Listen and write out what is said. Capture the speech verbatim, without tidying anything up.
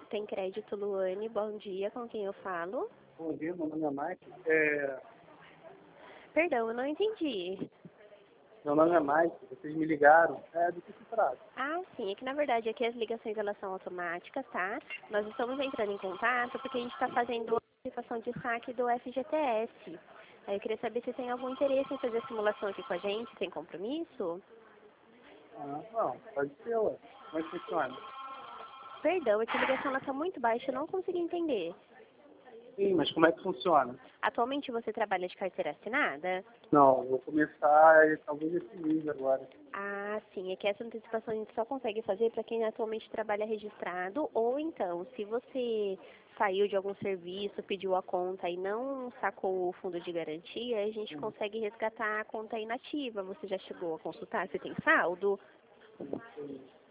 Tem crédito, Luane. Bom dia, com quem eu falo? Bom dia, meu nome é Mike. É, Perdão, eu não entendi. meu nome é Mike, vocês me ligaram. É, do que se trata? Ah, sim, é que na verdade aqui as ligações elas são automáticas, tá? Nós estamos entrando em contato porque a gente está fazendo a participação de saque do F G T S. Aí eu queria saber se tem algum interesse em fazer a simulação aqui com a gente, sem compromisso? Ah, não, pode ser, ué. Como é que funciona? Perdão, é que a ligação ela está muito baixa, eu não consegui entender. Sim, mas como é que funciona? Atualmente você trabalha de carteira assinada? Não, vou começar eh, talvez esse mês agora. Ah, sim, é que essa antecipação a gente só consegue fazer para quem atualmente trabalha registrado, ou então, se você saiu de algum serviço, pediu a conta e não sacou o fundo de garantia, a gente Sim, consegue resgatar a conta inativa. Você já chegou a consultar se tem saldo? sim, sim.